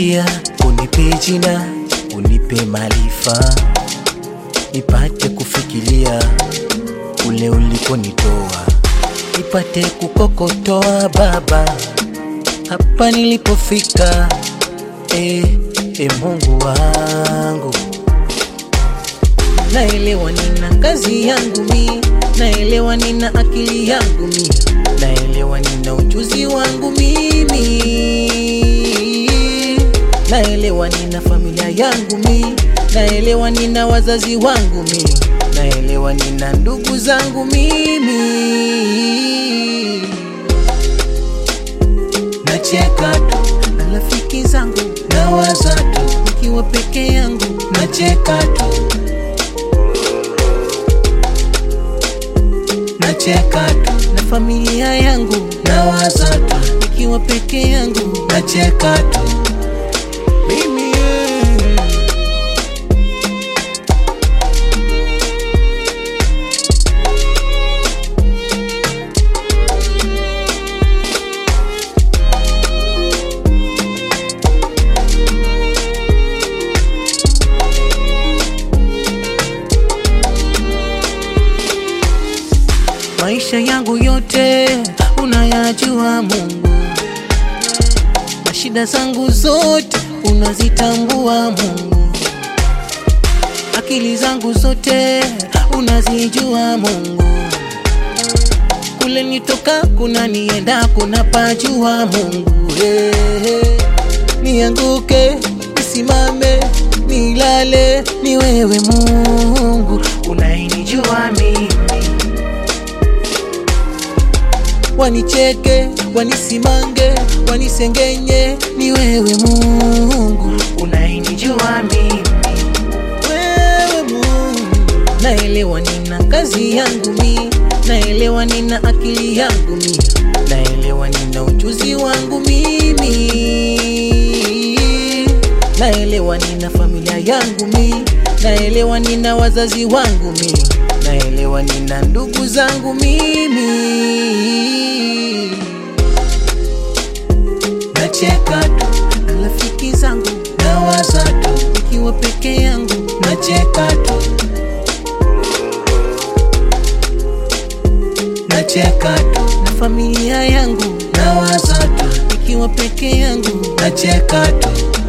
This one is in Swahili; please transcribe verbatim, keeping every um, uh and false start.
njia, unipe jina, unipe maarifa, nipate kufikiria ule ulikonitoa, nipate kukokotoa Baba hapa nilipofika. E, e Mungu wangu, naelewa nina kazi yangu mi, naelewa nina akili yangu mi, naelewa nina ujuzi wangu mimi, naelewa nina familia yangu mi, naelewa nina wazazi wangu mi, naelewa nina ndugu zangu mimi. Nacheka tu na rafiki zangu, nawaza tu nikiwa peke yangu, nacheka tu, nacheka tu na familia yangu, nawaza tu nikiwa peke yangu, nacheka tu mimi. Maisha yangu yote unayajua Mungu, na shida zangu zote unazitambua Mungu, akili zangu zote unazijua Mungu, kule nitoka kuna nienda kuna pajua Mungu. Hey, hey. Nianguke, nisimame, nilale, ni wewe Mungu unayenijua mimi, wanicheke, wanisimange, wanisengenye, ni wewe Mungu unayenijua mimi, wewe Mungu. Naelewa nina kazi yangu mi, naelewa nina akili yangu mi, naelewa nina ujuzi wangu mimi, naelewa nina familia yangu mi, naelewa nina wazazi wangu mi, naelewa nina ndugu zangu mimi. Nacheka tu na rafiki zangu, nawaza tu nikiwa peke yangu, nacheka tu, nacheka tu na familia yangu, nawaza tu nikiwa peke yangu, nacheka tu.